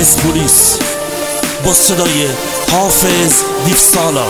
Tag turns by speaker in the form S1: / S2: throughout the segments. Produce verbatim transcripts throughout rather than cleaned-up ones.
S1: پرسپولیس با صدای حافظ دیفسالا.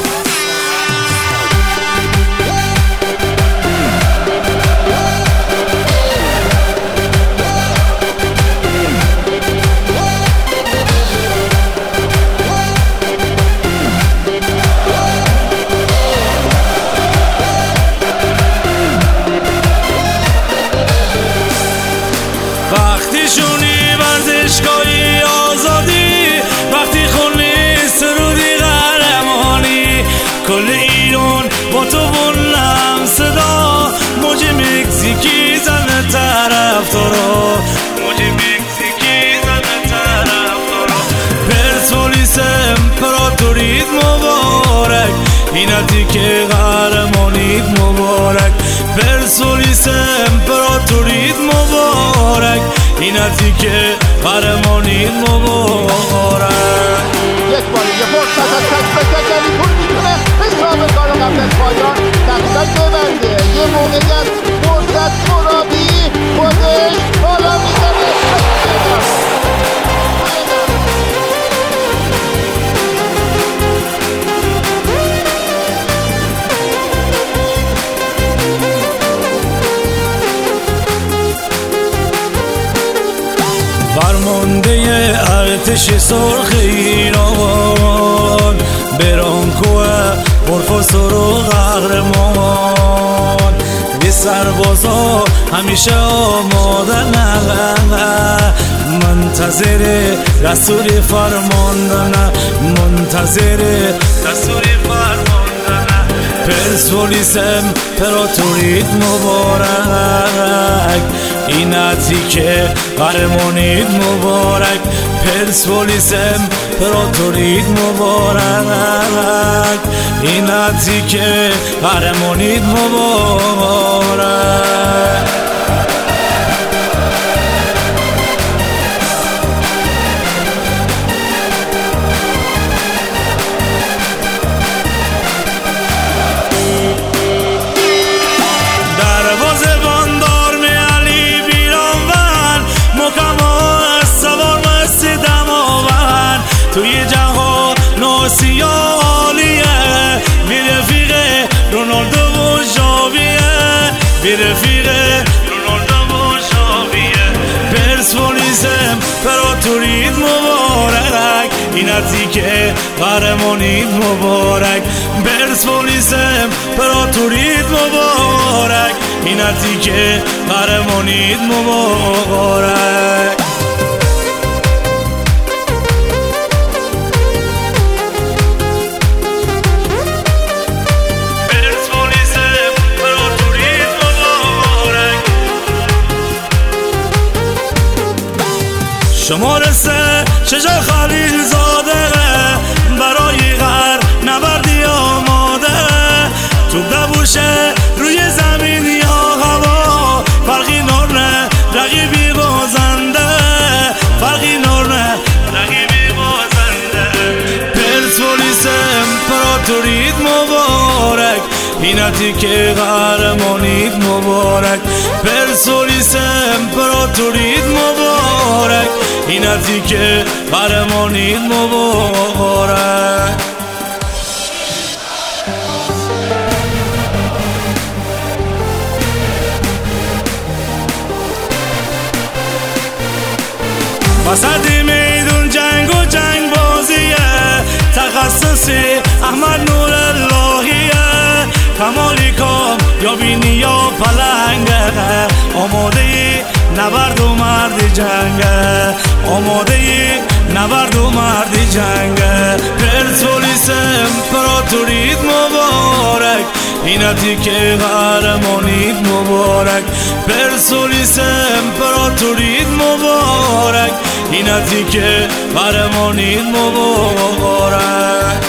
S2: وقتی شونی ورزشگاهی آزادی، وقتی خونی سرودی قهرمانی، کل ایران با تو بلند صدا، موج مکزیکی زن طرفدارا، موج مکزیکی زن طرفدارا. پرسپولیس امپراتوریت مبارک، اینتی که قهرمانیت مبارک. پرسپولیس امپراتوریت مبارک، اینتی که قهرمانیت مبارک.
S3: یک بار یه فرصت از تک به تک علیپور میتونه حساب کارو قبل از پایان دقیقا ببنده. یه موقعیت فرصت مرابی خودش بالا میزنه.
S2: فرمانده ارتش سرخ ایران، برانکو پرفسور و قهرمان، به سربازا همیشه آمادن، منتظر دستور فرماندن، منتظر دستور فرماندن. پرسپولیس امپراتوریت مبارک، اینتی که قهرمانیت مبارک. پرسپولیس امپراتوریت مبارک، اینتی که قهرمانیت مبارک. توی جهان ناسیا عالیه، بی رفیق رونالدو و ژاویه، بی رفیق رونالدو و ژاویه. پرسپولیس امپراتوریت مبارک، اینتی که قهرمانیت مبارک. پرسپولیس امپراتوریت مبارک، اینتی که قهرمانیت مبارک. شماره سه شجا خلیل زاده، برای غر نبردی آماده. توپ دبوشه روی زمین یا هوا، فرقی نرنه رقیبی بازنده، فرقی نرنه رقیبی بازنده. پرسپولیس امپراتوریت مبارک، اینتی که قهرمانیت مبارک. پرسپولیس امپراتوریت مبارک، اینتی که قهرمانیت مبارک. وسط میدون جنگ و جنگ بازیه، تخصصی احمد نور اللهیه. کمالی کام یا بینی یا پلنگه، آماده ای نبرد و مرد جنگه، آماده ای نبرد و مرد جنگه. پرسپولیس امپراتوریت مبارک، اینتی که قهرمانیت مبارک. پرسپولیس امپراتوریت مبارک، اینتی که قهرمانیت مبارک.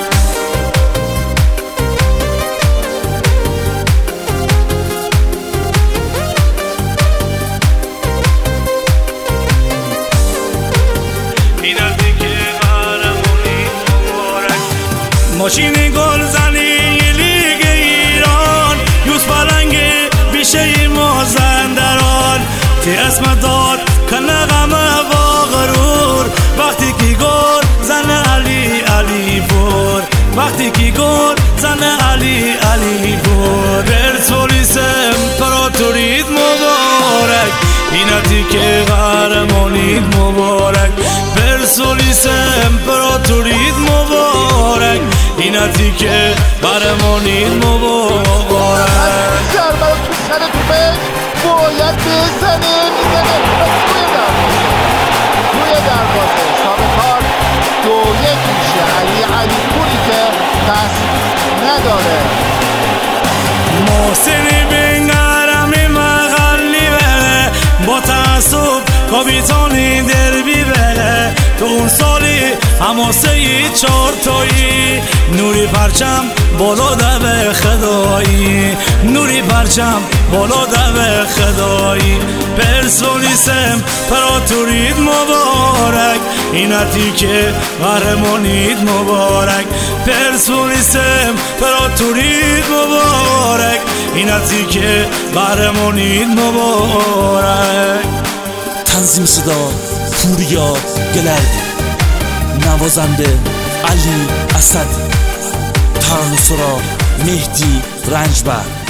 S2: ماشین گلزنی لیگ ایران، یوز پلنگی بیشه مازندران. تی اسم داد کنه غمه با غرور، وقتی که گل زن علی علی پور، وقتی که گل زن علی علی پور. پرسپولیس امپراتوریت مبارک، ایناتی که قهرمانیت مبارک. پرسپولیس امپراتوریت مبارک، ایناتی که قهرمانیت مبارک.
S3: ضربه تو سر توپش باید بزنه، میزنه توی دروازه، توی دروازه. حساب کار دو یک میشه. علی علی پوری که دست نداره.
S2: محسنی بین قهرمی محلی بله، با تعصب کاپیتانی دربی بله. تو اون سالی حماسه چارتایی، نوری پرچم بالا دو خدایی، نوری پرچم بالا دو خدایی. پرسپولیس امپراتوریت مبارک، ایناتی که قهرمانیت مبارک. پرسپولیس امپراتوریت مبارک، ایناتی که قهرمانیت مبارک.
S1: تنظیم صدا پوریا گلردی، نوازنده علی اسدی، ترانه سرا مهدی رنجبر.